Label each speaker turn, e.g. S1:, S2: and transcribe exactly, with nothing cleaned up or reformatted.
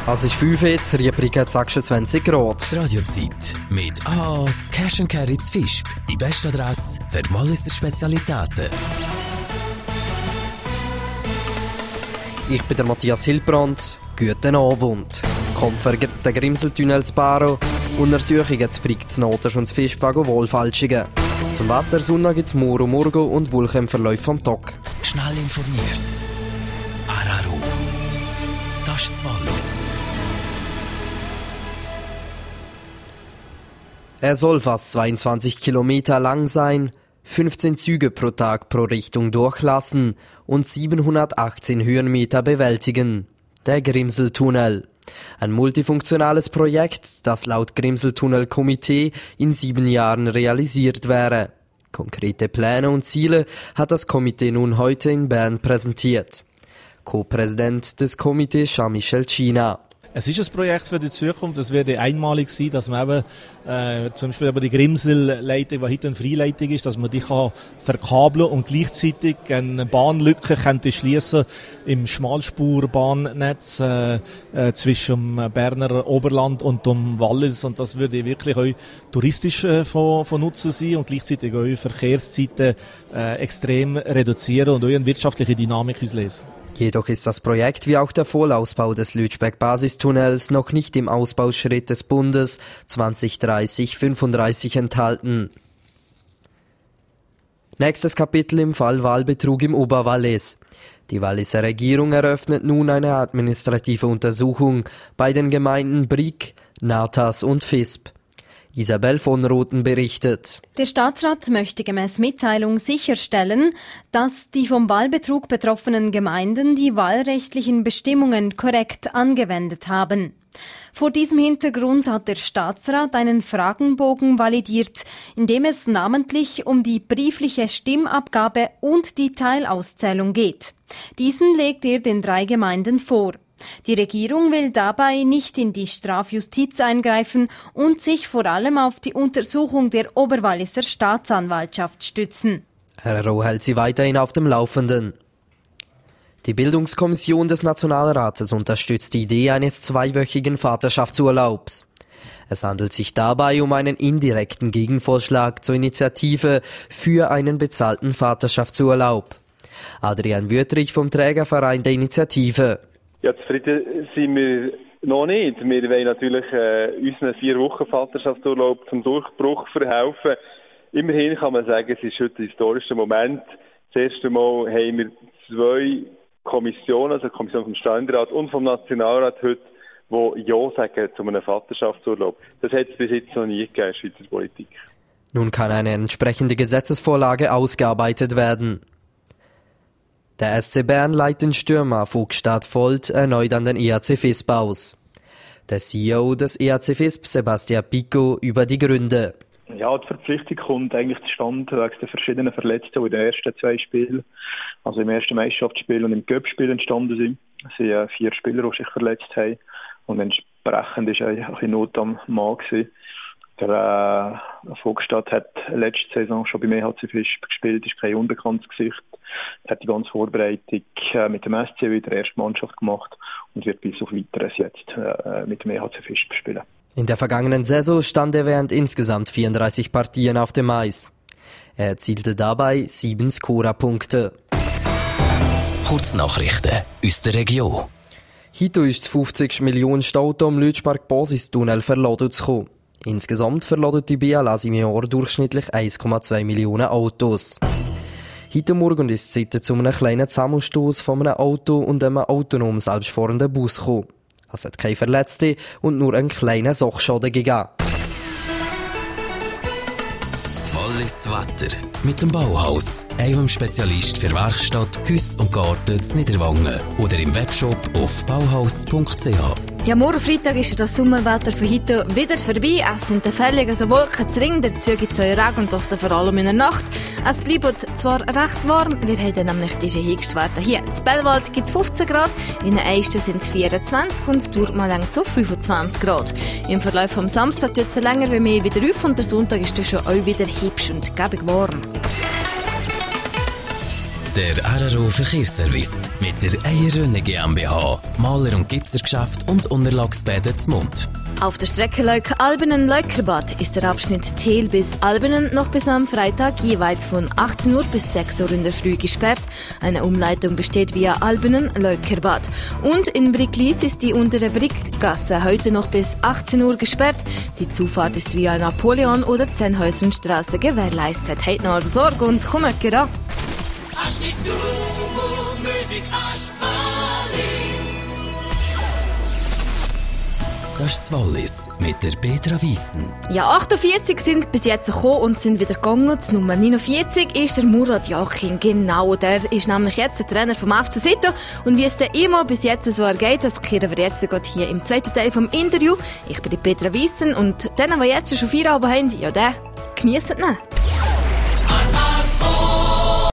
S1: Es ist fünf Uhr, das Riebrich hat sechsundzwanzig Grad.
S2: Radiozeit mit Aas Cash and Carry zu Visp. Die beste Adresse für die Walliser Spezialitäten.
S1: Ich bin der Matthias Hilbrand. Guten Abend. Kämpfer der Grimseltunnel zu Baro. Untersuchungen zu Brig zu Notas und zu Visp wegen Wohlfälschungen. Zum Wetter Sonntag gibt es Moro Morgo und Wolken im Verlauf vom Tag.
S2: Schnell informiert. Araru. Das ist das Wallis.
S1: Er soll fast zweiundzwanzig Kilometer lang sein, fünfzehn Züge pro Tag pro Richtung durchlassen und siebenhundertachtzehn Höhenmeter bewältigen. Der Grimseltunnel. Ein multifunktionales Projekt, das laut Grimseltunnel-Komitee in sieben Jahren realisiert wäre. Konkrete Pläne und Ziele hat das Komitee nun heute in Bern präsentiert. Co-Präsident des Komitees Jean-Michel China.
S3: Es ist ein Projekt für die Zukunft. Es wird einmalig sein, dass man eben, äh, zum Beispiel eben die Grimsel-Leitung, die heute eine Freileitung ist, dass man die kann verkabeln und gleichzeitig eine Bahnlücke könnte schließen im Schmalspurbahnnetz äh, äh, zwischen dem Berner Oberland und dem Wallis. Und das würde wirklich auch touristisch äh, von, von Nutzen sein und gleichzeitig auch Verkehrszeiten äh, extrem reduzieren und auch eine wirtschaftliche Dynamik auslesen.
S1: Jedoch ist das Projekt wie auch der Vollausbau des Lütschbeck-Basistunnels noch nicht im Ausbauschritt des Bundes zwanzig dreißig fünfunddreißig enthalten. Nächstes Kapitel im Fall Wahlbetrug im Oberwallis. Die Walliser Regierung eröffnet nun eine administrative Untersuchung bei den Gemeinden Brig, Natas und Visp. Isabel von Rothen berichtet.
S4: Der Staatsrat möchte gemäß Mitteilung sicherstellen, dass die vom Wahlbetrug betroffenen Gemeinden die wahlrechtlichen Bestimmungen korrekt angewendet haben. Vor diesem Hintergrund hat der Staatsrat einen Fragenbogen validiert, in dem es namentlich um die briefliche Stimmabgabe und die Teilauszählung geht. Diesen legt er den drei Gemeinden vor. Die Regierung will dabei nicht in die Strafjustiz eingreifen und sich vor allem auf die Untersuchung der Oberwalliser Staatsanwaltschaft stützen.
S1: R R O hält sie weiterhin auf dem Laufenden. Die Bildungskommission des Nationalrates unterstützt die Idee eines zweiwöchigen Vaterschaftsurlaubs. Es handelt sich dabei um einen indirekten Gegenvorschlag zur Initiative für einen bezahlten Vaterschaftsurlaub. Adrian Wüttrich vom Trägerverein der Initiative.
S5: Ja, zufrieden sind wir noch nicht. Wir wollen natürlich äh, unseren vier Wochen Vaterschaftsurlaub zum Durchbruch verhelfen. Immerhin kann man sagen, es ist heute ein historischer Moment. Das erste Mal haben wir zwei Kommissionen, also die Kommission vom Ständerat und vom Nationalrat heute, die Ja sagen zu einem Vaterschaftsurlaub. Das hat es bis jetzt noch nie gegeben in der Schweizer Politik.
S1: Nun kann eine entsprechende Gesetzesvorlage ausgearbeitet werden. Der S C Bern leitet den Stürmer Vogtstad Volt erneut an den E A C Visp aus. Der C E O des E A C Visp, Sebastian Pico, über die Gründe.
S6: Ja, die Verpflichtung kommt eigentlich zustande wegen der verschiedenen Verletzungen, die in den ersten zwei Spielen, also im ersten Meisterschaftsspiel und im Cup-Spiel entstanden sind. Es sind äh, vier Spieler, die sich verletzt haben. Und entsprechend war ein bisschen Not am Mann gewesen. Der äh, Vogtstad hat letzte Saison schon beim E H C Visp gespielt, ist kein unbekanntes Gesicht. Er hat die ganze Vorbereitung äh, mit dem S C wieder der ersten Mannschaft gemacht und wird bis auf Weiteres jetzt äh, mit dem E H C Visp spielen.
S1: In der vergangenen Saison stand er während insgesamt vierunddreißig Partien auf dem Eis. Er erzielte dabei sieben Scorerpunkte.
S2: Kurznachrichten aus der Region.
S1: Heute ist das fünfzig Millionen Auto am Lütschberg-Basistunnel verladen zu kommen. Insgesamt verladen die B L A im Jahr durchschnittlich eins Komma zwei Millionen Autos. Heute Morgen ist es Zeit zu einem kleinen Zusammenstoß von einem Auto und einem autonom selbstfahrenden Bus gekommen. Es hat keine Verletzte und nur einen kleinen Sachschaden gegeben.
S2: Das Wetter mit dem Bauhaus, einem Spezialist für Werkstatt, Haus und Garten in Niederwangen oder im Webshop auf bauhaus punkt c h.
S7: Ja, morgen Freitag ist das Sommerwetter für heute wieder vorbei. Es sind Fällige also Wolken zu ringen, dazu gibt es Regen und das vor allem in der Nacht. Es bleibt zwar recht warm, wir haben nämlich diese Höchstwerte hier. In Bellwald gibt es fünfzehn Grad, in den Eisten sind es vierundzwanzig und es dauert mal lang zu fünfundzwanzig Grad. Im Verlauf vom Samstag tut es länger wie mehr wieder auf und der Sonntag ist dann schon auch wieder hübsch und gäbig warm.
S2: Der R R O Verkehrsservice mit der Eierrönne GmbH, Maler- und Gipsergeschäft und Unterlagsbäder Zmont.
S7: Auf der Strecke Leuk-Albenen-Leukerbad ist der Abschnitt Thel bis Albenen noch bis am Freitag jeweils von achtzehn Uhr bis sechs Uhr in der Früh gesperrt. Eine Umleitung besteht via Albenen-Leukerbad. Und in Bricklis ist die untere Brickgasse heute noch bis achtzehn Uhr gesperrt. Die Zufahrt ist via Napoleon- oder Zennhäusenstraße gewährleistet. Heute noch Sorge und komm mal da.
S2: Das ist das Wallis mit der Petra Wiesen.
S7: Ja, achtundvierzig sind bis jetzt gekommen und sind wieder gegangen. Die Nummer neunundvierzig ist der Murat Yakin. Genau, der ist nämlich jetzt der Trainer vom F C Sito. Und wie es dann immer bis jetzt so ergeht, das klären wir jetzt hier im zweiten Teil vom Interview. Ich bin die Petra Wiesen und denen, die jetzt schon Feierabend haben, ja, der geniessen ihn.